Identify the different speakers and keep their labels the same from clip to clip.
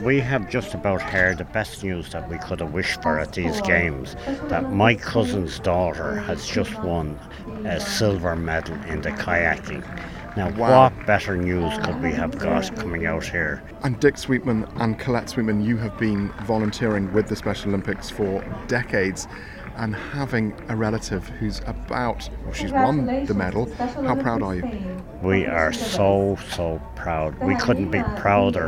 Speaker 1: we have just about heard the best news that we could have wished for at these games, that my cousin's daughter has just won a silver medal in the kayaking. Now,
Speaker 2: Wow.
Speaker 1: what better news could we have got coming out here?
Speaker 2: And Dick Sweetman and Colette Sweetman, you have been volunteering with the Special Olympics for decades, and having a relative who's she's won the medal. How proud are you?
Speaker 1: We are so proud. We couldn't be prouder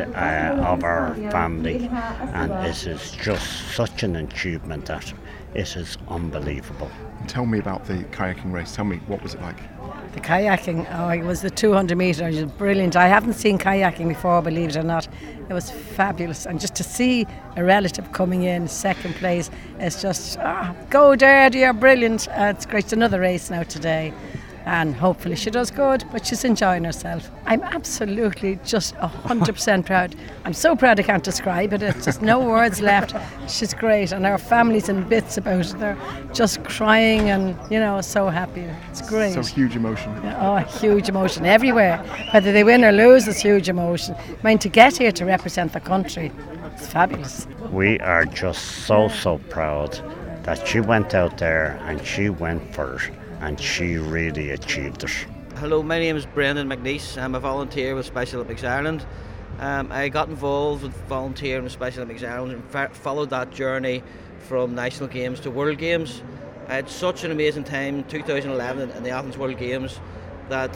Speaker 1: of our family, and it is just such an achievement that it is unbelievable.
Speaker 2: Tell me about the kayaking race. Tell me, what was it like?
Speaker 3: The kayaking, it was the 200 metre, it was brilliant. I haven't seen kayaking before, believe it or not. It was fabulous. And just to see a relative coming in second place, it's just, go there, you're brilliant. It's great. It's another race now today. And hopefully she does good, but she's enjoying herself. I'm absolutely just 100% proud. I'm so proud I can't describe it. It's just no words left. She's great, and our family's in bits about it. They're just crying and, so happy. It's great.
Speaker 2: So huge emotion.
Speaker 3: Huge emotion everywhere. Whether they win or lose, it's huge emotion. I mean, to get here to represent the country, it's fabulous.
Speaker 1: We are just so proud that she went out there and she went for it. And she really achieved it.
Speaker 4: Hello, my name is Brendan McNeice. I'm a volunteer with Special Olympics Ireland. I got involved with volunteering with Special Olympics Ireland and followed that journey from National Games to World Games. I had such an amazing time in 2011 in the Athens World Games that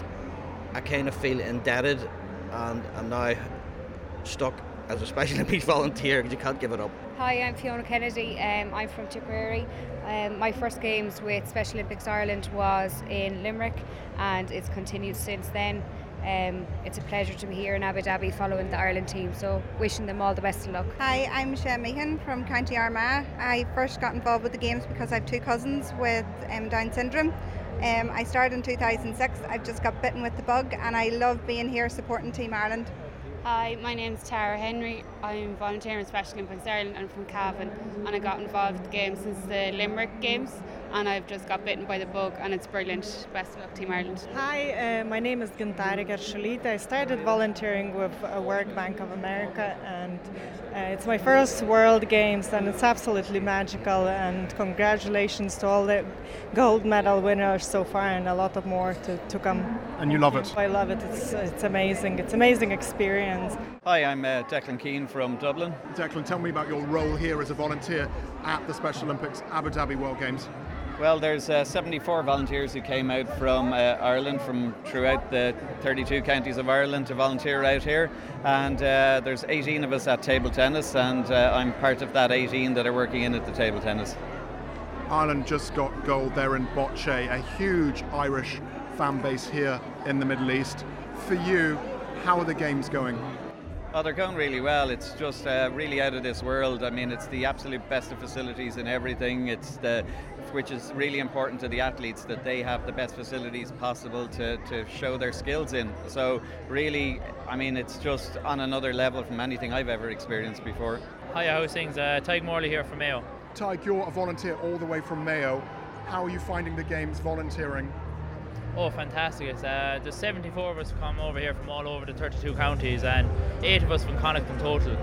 Speaker 4: I kind of feel indebted, and I'm now stuck as a Special Olympics volunteer because you can't give it up.
Speaker 5: Hi, I'm Fiona Kennedy. I'm from Tipperary. My first games with Special Olympics Ireland was in Limerick, and it's continued since then. It's a pleasure to be here in Abu Dhabi following the Ireland team, so wishing them all the best of luck.
Speaker 6: Hi, I'm Michelle Meehan from County Armagh. I first got involved with the games because I have two cousins with Down syndrome. I started in 2006. I've just got bitten with the bug, and I love being here supporting Team Ireland.
Speaker 7: Hi, my name's Tara Henry. I'm volunteering with Special Olympics Ireland. I'm from Cavan, and I got involved with the games since the Limerick Games, and I've just got bitten by the bug, and it's brilliant. Best of luck, Team Ireland.
Speaker 8: Hi, my name is Gintariga Shalita. I started volunteering with World Bank of America, and it's my first World Games, and it's absolutely magical, and congratulations to all the gold medal winners so far, and a lot of more to come.
Speaker 2: And you love it?
Speaker 8: I love it. It's amazing. It's an amazing experience.
Speaker 9: Hi, I'm Declan Keane from Dublin.
Speaker 2: Declan, tell me about your role here as a volunteer at the Special Olympics Abu Dhabi World Games.
Speaker 9: Well, there's 74 volunteers who came out from Ireland, from throughout the 32 counties of Ireland to volunteer out here, and there's 18 of us at table tennis, and I'm part of that 18 that are working in at the table tennis.
Speaker 2: Ireland just got gold there in bocce, a huge Irish fan base here in the Middle East. For you, how are the games going?
Speaker 9: Oh, they're going really well. It's just really out of this world. I mean, it's the absolute best of facilities and everything. Which is really important to the athletes, that they have the best facilities possible to show their skills in. So really, I mean, it's just on another level from anything I've ever experienced before.
Speaker 10: Hi, how's things? Tig Morley here from Mayo.
Speaker 2: Tig, you're a volunteer all the way from Mayo. How are you finding the games volunteering?
Speaker 10: Oh, fantastic. There's 74 of us come over here from all over the 32 counties, and 8 of us from Connacht in total.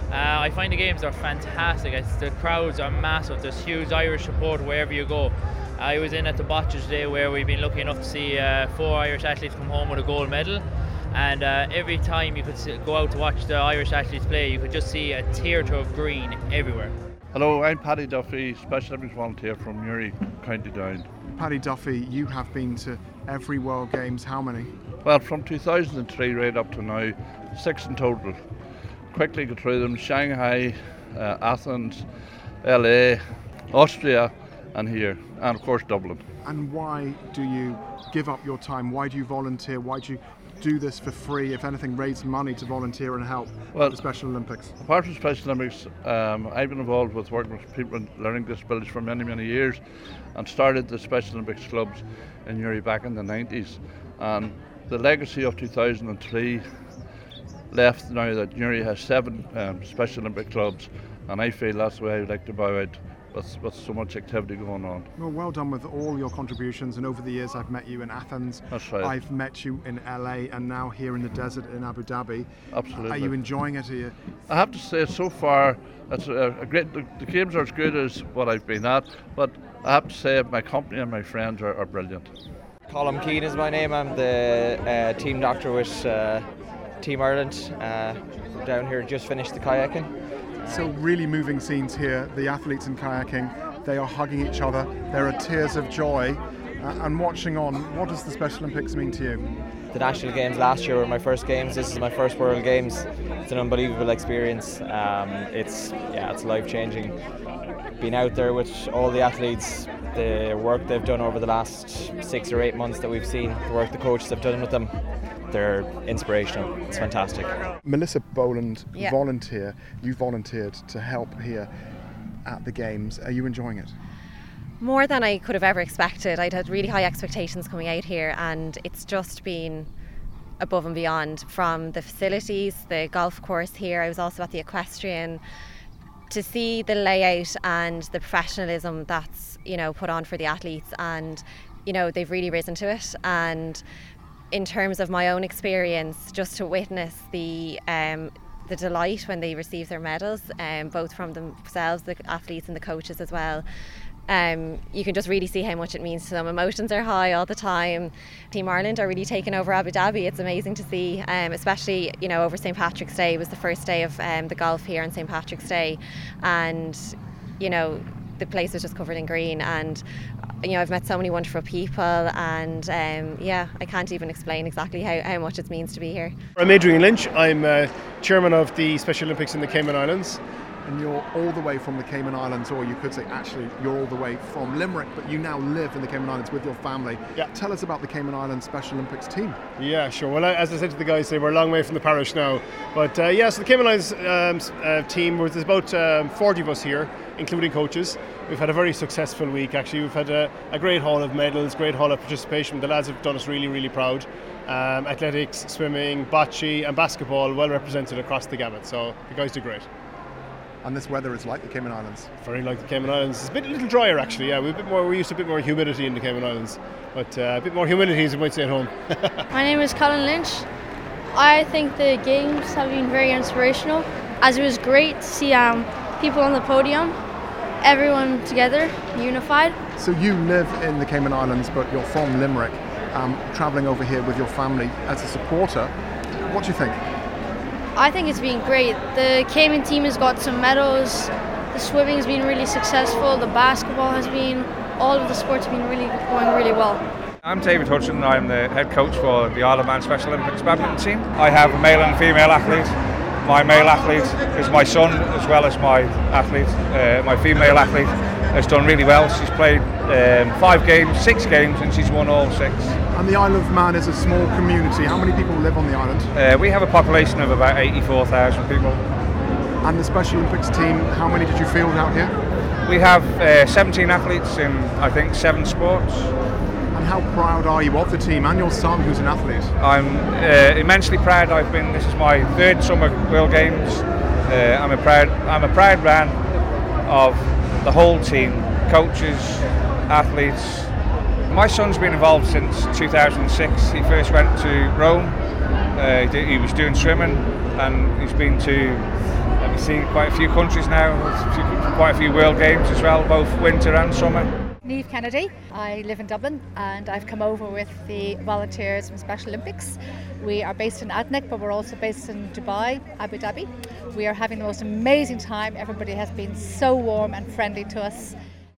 Speaker 10: I find the games are fantastic. The crowds are massive. There's huge Irish support wherever you go. I was in at the bocce today, where we've been lucky enough to see 4 Irish athletes come home with a gold medal. And every time you could go out to watch the Irish athletes play, you could just see a theatre of green everywhere.
Speaker 11: Hello, I'm Paddy Duffy, Special Olympics volunteer from Newry, County Down.
Speaker 2: Paddy Duffy, you have been to every World Games. How many?
Speaker 11: Well, from 2003 right up to now, 6 in total. Quickly go through them: Shanghai, Athens, LA, Austria, and here, and of course Dublin.
Speaker 2: And why do you give up your time? Why do you volunteer? Why do you do this for free? If anything, raise money to volunteer and help the Special Olympics.
Speaker 11: Apart from Special Olympics, I've been involved with working with people with learning disabilities for many years, and started the Special Olympics clubs in Newry back in the 90s. And the legacy of 2003 left now that Newry has 7 Special Olympic clubs, and I feel that's the way I'd like to bow out with so much activity going on.
Speaker 2: Well done with all your contributions, and over the years I've met you in Athens,
Speaker 11: That's right.
Speaker 2: I've met you in LA, and now here in the desert in Abu Dhabi.
Speaker 11: Absolutely.
Speaker 2: Are you enjoying it?
Speaker 11: I have to say, so far, it's a great. The games are as good as what I've been at, but I have to say my company and my friends are brilliant.
Speaker 12: Colm Keane is my name. I'm the team doctor with Team Ireland. Down here, just finished the kayaking.
Speaker 2: So really moving scenes here. The athletes in kayaking, they are hugging each other. There are tears of joy. And watching on, what does the Special Olympics mean to you?
Speaker 12: The National Games last year were my first games. This is my first World Games. It's an unbelievable experience. It's life-changing. Being out there with all the athletes, the work they've done over the last 6 or 8 months that we've seen, the work the coaches have done with them, they're inspirational. It's fantastic.
Speaker 2: Melissa Boland, volunteer. You volunteered to help here at the Games. Are you enjoying it?
Speaker 13: More than I could have ever expected. I'd had really high expectations coming out here, and it's just been above and beyond. From the facilities, the golf course here, I was also at the equestrian. To see the layout and the professionalism that's, put on for the athletes, and they've really risen to it. And in terms of my own experience, just to witness the delight when they receive their medals, both from themselves, the athletes, and the coaches as well. You can just really see how much it means to them. Emotions are high all the time. Team Ireland are really taking over Abu Dhabi. It's amazing to see, especially over St. Patrick's Day. It was the first day of the golf here on St. Patrick's Day, and the place was just covered in green, and I've met so many wonderful people, and I can't even explain exactly how much it means to be here.
Speaker 14: I'm Adrian Lynch. I'm chairman of the Special Olympics in the Cayman Islands.
Speaker 2: And you're all the way from the Cayman Islands, or you could say actually you're all the way from Limerick, but you now live in the Cayman Islands with your family.
Speaker 14: Yeah.
Speaker 2: Tell us about the Cayman Islands Special Olympics team.
Speaker 14: Yeah, sure. Well, as I said to the guys, we're a long way from the parish now. But so the Cayman Islands team, there's about 40 of us here, including coaches. We've had a very successful week, actually. We've had a great haul of medals, great haul of participation. The lads have done us really, really proud. Athletics, swimming, bocce and basketball well represented across the gamut. So the guys do great.
Speaker 2: And this weather is like the Cayman Islands?
Speaker 14: Very like the Cayman Islands. It's a little drier actually, yeah. We're used to a bit more humidity in the Cayman Islands. But a bit more humidity as you might say at home.
Speaker 15: My name is Colin Lynch. I think the games have been very inspirational, as it was great to see people on the podium, everyone together, unified.
Speaker 2: So you live in the Cayman Islands, but you're from Limerick, travelling over here with your family as a supporter. What do you think?
Speaker 15: I think it's been great. The Cayman team has got some medals, the swimming has been really successful, the basketball has been, all of the sports have been going really well.
Speaker 16: I'm David Hudson, I'm the head coach for the Isle of Man Special Olympics badminton team. I have a male and female athlete. My male athlete is my son as well as my athlete. My female athlete has done really well. She's played 6 games and she's won all 6.
Speaker 2: And the Isle of Man is a small community. How many people live on the island?
Speaker 16: We have a population of about 84,000 people.
Speaker 2: And the Special Olympics team, how many did you field out here?
Speaker 16: We have 17 athletes in, I think, 7 sports.
Speaker 2: And how proud are you of the team and your son, who's an athlete?
Speaker 16: I'm immensely proud. This is my 3rd Summer World Games. I'm a proud man of the whole team, coaches, athletes. My son's been involved since 2006. He first went to Rome. He was doing swimming, and he's been to, quite a few countries now, quite a few World Games as well, both winter and summer.
Speaker 17: Niamh Kennedy. I live in Dublin and I've come over with the volunteers from Special Olympics. We are based in Adnec, but we're also based in Dubai, Abu Dhabi. We are having the most amazing time. Everybody has been so warm and friendly to us.